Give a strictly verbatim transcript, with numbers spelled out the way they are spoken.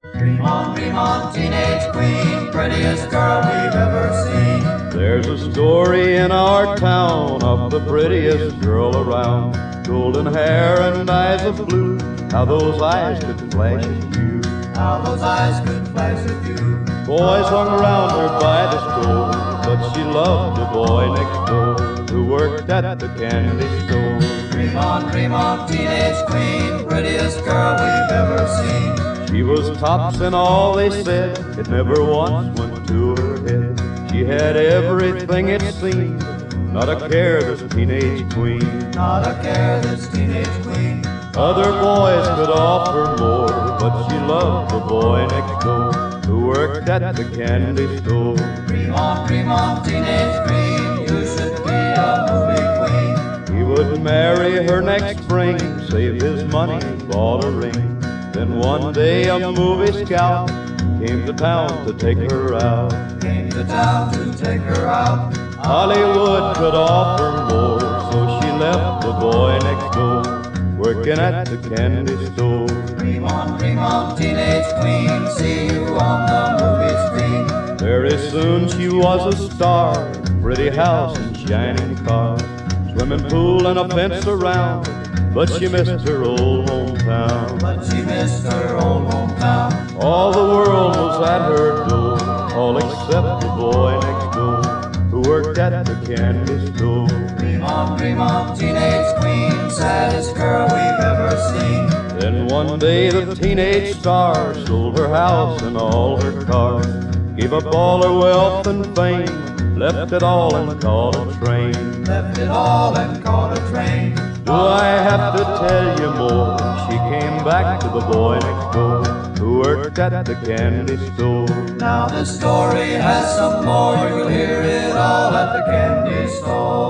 Dream on, dream on, teenage queen, prettiest girl we've ever seen. There's a story in our town of the prettiest girl around. Golden hair and eyes of blue, how those eyes could flash at you. How those eyes could flash at you. Boys hung around her by the store, but she loved the boy next door who worked at the candy store. Dream on, dream on, teenage queen, prettiest girl we've ever seen. She was tops in all they said, it never once went to her head. She had everything it seemed, not a care, this teenage queen. Not a care, this teenage queen. Other boys could offer more, but she loved the boy next door who worked at the candy store. Dream on, dream on, teenage queen, you should be a movie queen. He would marry her next spring, save his money, bought a ring. Then one day a movie scout came to town to take her out. Came to town to take her out. Hollywood could offer more, so she left the boy next door, working at the candy store. Dream on, dream on, teenage queen, see you on the movie screen. Very soon she was a star, pretty house and shining car, swimming pool and a fence around, but she missed her old hometown. But she missed her old hometown. All the world was at her door, all except the boy next door who worked at the candy store. Dream on, dream on, teenage queen, saddest girl we've ever seen. Then one day the teenage star sold her house and all her cars, gave up all her wealth and fame, left it all and caught a train. Left it all and caught a train. Do I have to tell you more? She came back to the boy next door who worked at the candy store. Now this story has some more, you'll hear it all at the candy store.